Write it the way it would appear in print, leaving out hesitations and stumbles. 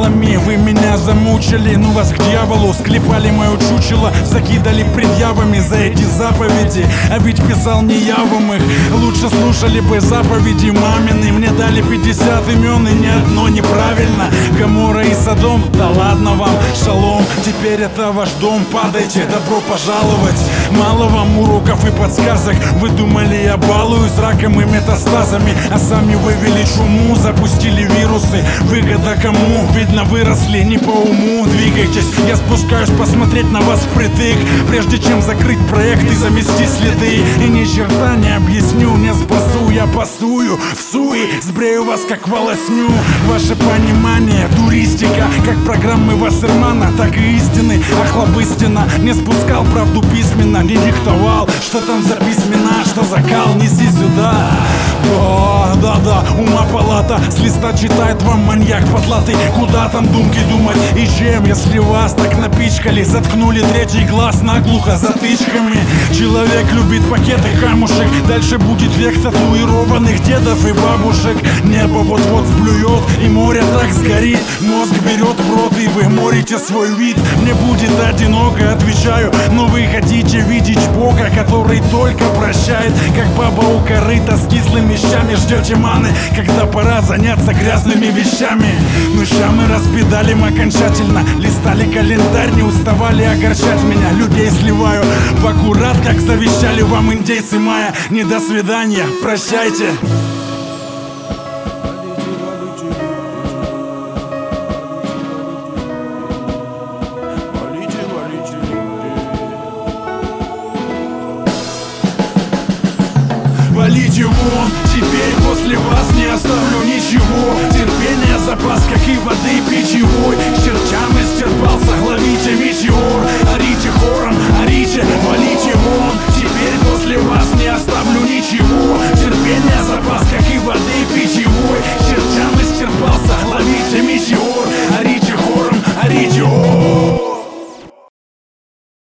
идеалами. Вы меня замучили, ну вас к дьяволу. Склепали мое чучело, закидали предъявами за эти заповеди. А ведь писал не я вам их. Лучше слушали бы заповеди мамины. Мне дали 50 имен и ни одно неправильно. Гоморра и Содом, да ладно вам, шалом. Теперь это ваш дом, падайте, добро пожаловать. Мало вам уроков и подсказок. Вы думали, я балуюсь раком и метастазами, а сами вывели чуму, запустили вирусы. Выгода кому? Видно, выросли не по уму. Двигайтесь, я спускаюсь посмотреть на вас впритык, прежде чем закрыть проект и замести следы. И ни черта не объясню, не спасу, я пасую в суе, сбрею вас как волосню. Ваше понимание, туристика, как программы Вассермана, так и истины. Охлобыстина, не спускал правду письменно, не диктовал, что там за письмена, что закал, неси сюда. Да, ума палата, с листа читает вам маньяк потлатый. Куда там думки думать и чем, если вас так напичкали? Заткнули третий глаз наглухо затычками. Человек любит пакеты камушек, дальше будет век татуированных дедов и бабушек. Небо вот-вот сплюет и море так сгорит. Мозг берет в рот и вы морите свой вид. Мне будет одиноко, отвечаю, но вы хотите видеть Бога, который только прощает, как баба у корыта с кислыми щами. Ждете маны, когда пора заняться грязными вещами. Ну ща мы распедалим окончательно. Листали календарь, не уставали огорчать меня. Людей сливаю в аккурат, как завещали вам индейцы майя. Не до свидания, прощайте. Валите вон, теперь после вас не оставлю ничего. Терпение, запас, как и воды питьевой. С чертям истерпался, ловите метеор. Орите,